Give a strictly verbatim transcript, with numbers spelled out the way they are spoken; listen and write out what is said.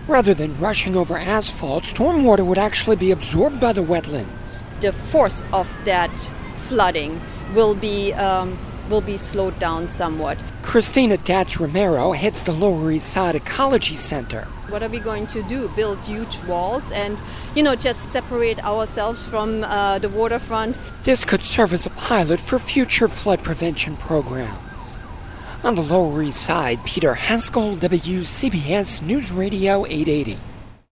Rather than rushing over asphalt, stormwater would actually be absorbed by the wetlands. The force of that flooding will be um, will be slowed down somewhat. Christina Datz-Romero heads the Lower East Side Ecology Center. What are we going to do? Build huge walls and, you know, just separate ourselves from uh, the waterfront? This could serve as a pilot for future flood prevention programs. On the Lower East Side, Peter Haskell, W C B S News Radio eight eighty.